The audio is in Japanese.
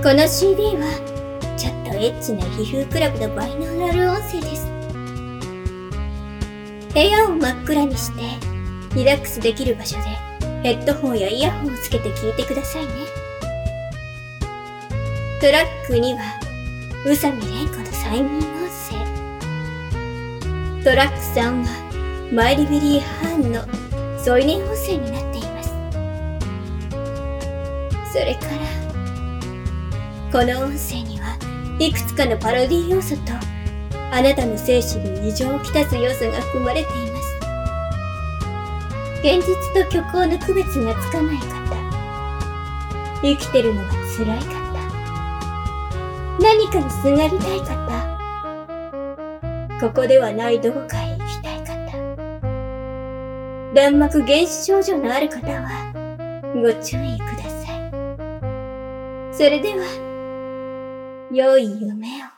この CD はちょっとエッチな皮膚クラブのバイノーラル音声です。部屋を真っ暗にしてリラックスできる場所でヘッドホンやイヤホンをつけて聞いてくださいね。トラックには宇佐美蓮子の催眠音声、トラック3はマイリベリー・ハーンの添い寝音声になっています。それからこの音声にはいくつかのパロディ要素とあなたの精神に異常をきたす要素が含まれています。現実と虚構の区別がつかない方、生きてるのが辛い方、何かにすがりたい方、ここではないどこかへ行きたい方、卵膜原始症状のある方はご注意ください。それでは良い夢を。